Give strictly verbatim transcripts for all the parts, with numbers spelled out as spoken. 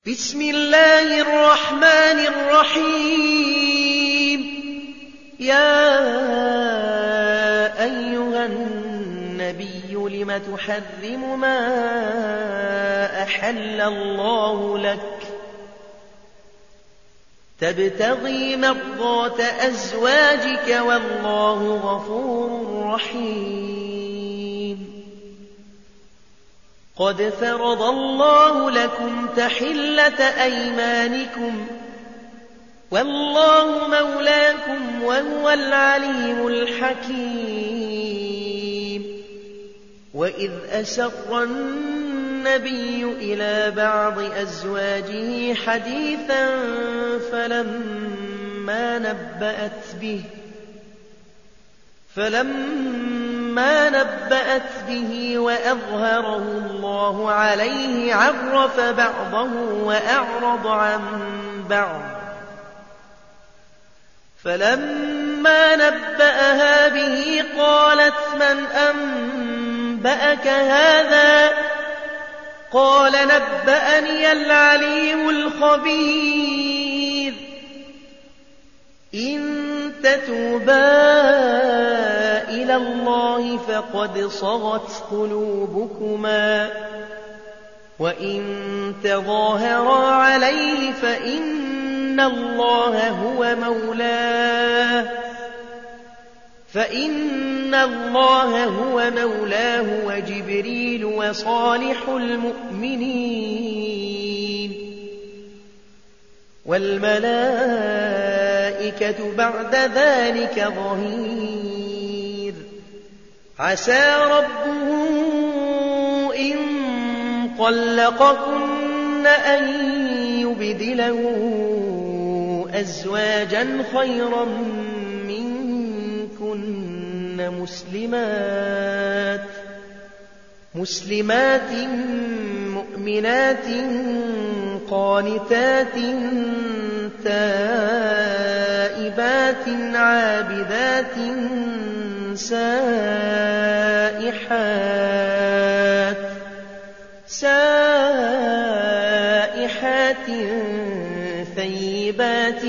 بسم الله الرحمن الرحيم. يا أيها النبي لم تحرم ما أحل الله لك تبتغي مرضات أزواجك والله غفور رحيم. قد فرض الله لكم تحلة أيمانكم والله مولاكم وهو العليم الحكيم. وإذ أسر النبي إلى بعض أزواجه حديثا فلما نبأت به فلما نبأت به وأظهره الله عليه عرف بعضه وأعرض عن بعض. فلما نبأها به قالت من أنبأك هذا؟ قال نبأني العليم الخبير. إن تتوبا إلى الله فقد صغت قلوبكما وإن تظاهرا عليه فإن الله هو مولاه فإن الله هو مولاه وجبريل وصالح المؤمنين والملائكة بعد ذلك ظهير. عسى ربه إن طلقكن أن يبدله أزواجا خيرا منكن مسلمات مسلمات مؤمنات قانتات تائبات عابدات سائحات سائحات ثيبات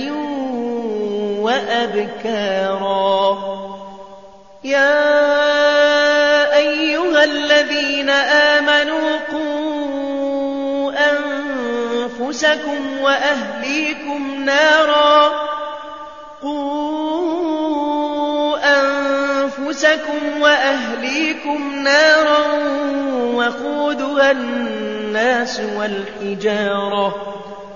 وأبكارا. يا أيها الذين آمنوا قوا أنفسكم وأهليكم نارا قوا أنفسكم وأهليكم نارا وقودها الناس والحجارة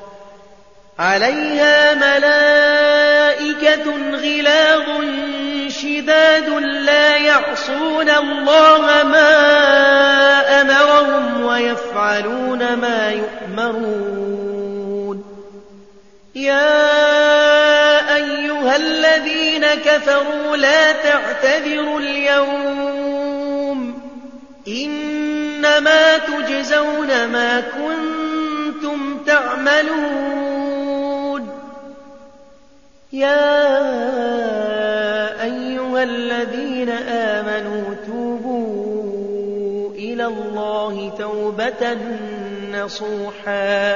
عليها ملائكة غلاظ شداد لا يعصون الله ما أمرهم ويفعلون ما يؤمرون. يا أيها الذين كفروا لا تعتذروا اليوم إنما تجزون ما كنتم تعملون. يا أيها الذين آمنوا توبوا إلى الله توبة نصوحا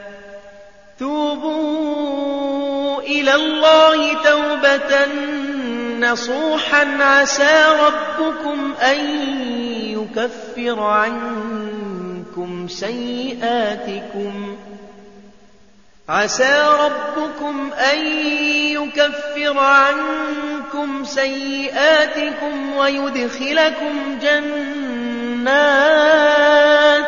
توبوا إلى الله توبة نصوحا عسى ربكم أن يكفر عنكم سيئاتكم عسى ربكم أن يكفر عنكم سيئاتكم ويدخلكم جنات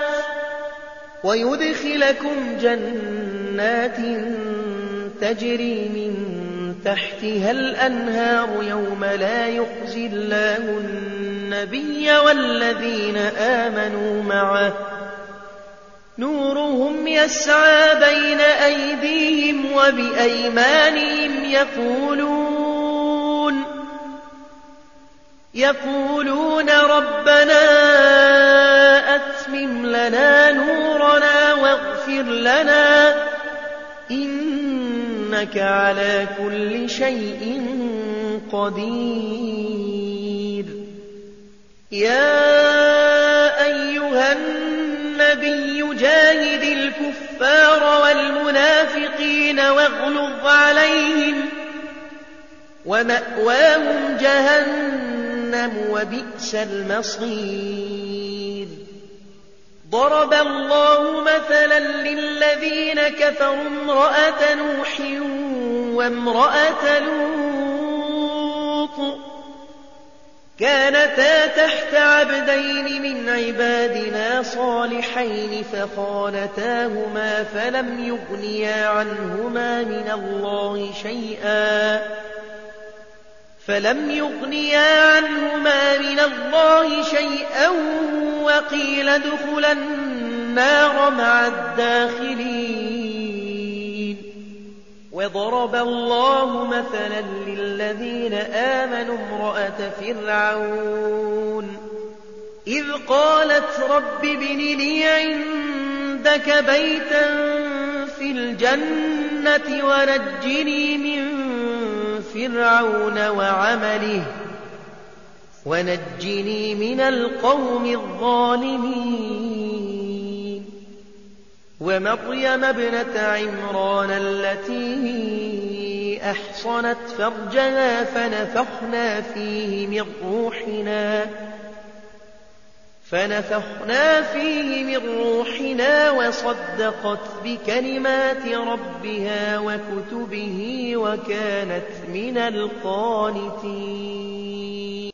ويدخلكم جنات تجري من تحتها الأنهار يوم لا يخزي الله النبي والذين آمنوا معه نورهم يسعى بين أيديهم وبأيمانهم يقولون يقولون ربنا أتمم لنا نورنا واغفر لنا إنك على كل شيء قدير. يا أيها النبي جاهد الكفار الكافرين واغلظ عليهم ومأواهم جهنم وبئس المصير. ضرب الله مثلا للذين كفروا امرأة نوح وامرأة لوط كانتا تحت عبدين من عبادنا صالحين فخانتاهما فلم يغنيا عنهما من الله شيئا فلم يغنيا عنهما من الله شيئا وقيل ادخلا النار مع الداخلين. وضرب الله مثلا للذين آمنوا امرأة فرعون إذ قالت رب ابن لي عندك بيتا في الجنة ونجني من فرعون وعمله ونجني من القوم الظالمين. ومريم ابنة عمران التي أحصنت فرجها فنفخنا فيه من روحنا فنفخنا فيه من روحنا وصدقت بكلمات ربها وكتبه وكانت من القانتين.